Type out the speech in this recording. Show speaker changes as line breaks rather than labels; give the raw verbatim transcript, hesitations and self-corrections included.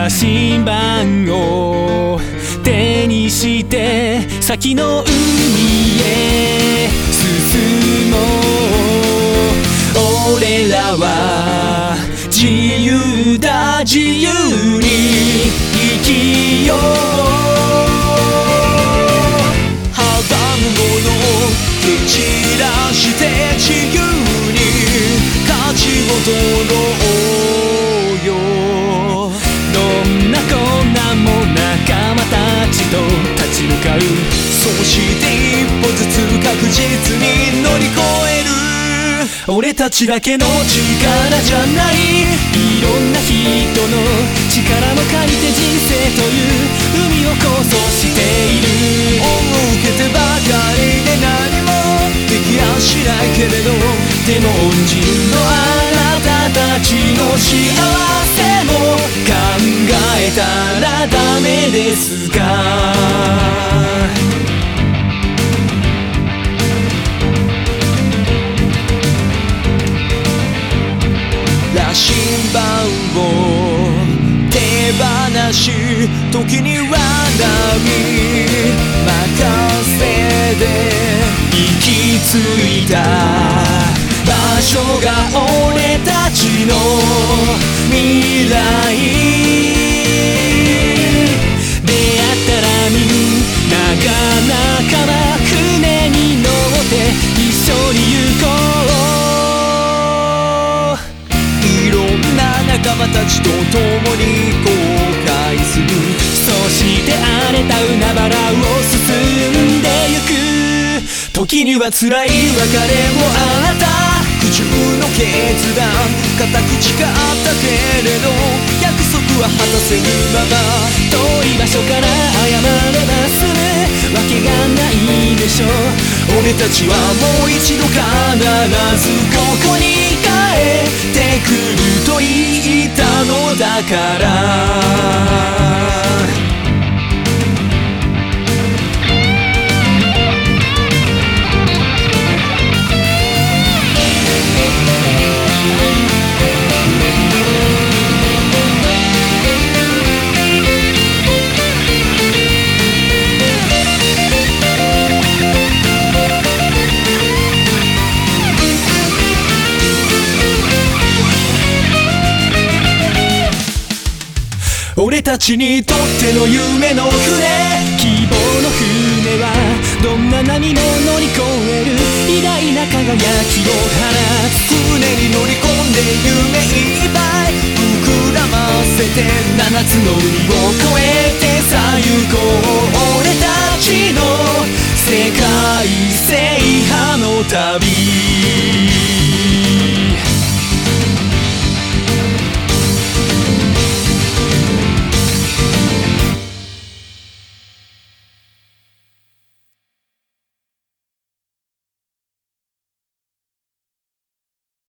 羅針盤を手にして先の海へ進もう。俺らは自由だ、自由に生きよう。阻むもの蹴散らして自由に勝ち戻ろうよ。どんな困難も仲間たちと立ち向かう。そうして一歩ずつ確実に乗り越える。俺たちだけの力じゃない、いろんな人の力も借りて人生という海を構想している。恩を受けてばかりで何もできやしないけれど、でも恩人のあなたたちの幸せも考えたらダメですか。羅針盤を手放し時には波任せで行き着いた場所が俺たちの未来。出会ったらみんなが仲間、船に乗って一緒に行こう。いろんな仲間たちと共に後悔する。そして荒れた海原を進んでゆく。時には辛い別れもあった。苦渋の決断、固く誓ったけれど約束は果たせぬまま、遠い場所から謝れば済むわけがないでしょう。俺たちはもう一度必ずここに帰ってくると言ったのだから。俺たちにとっての夢の船、希望の船はどんな波も乗り越える偉大な輝きを放つ。船に乗り込んで夢いっぱい膨らませて七つの海を越えてさ行こ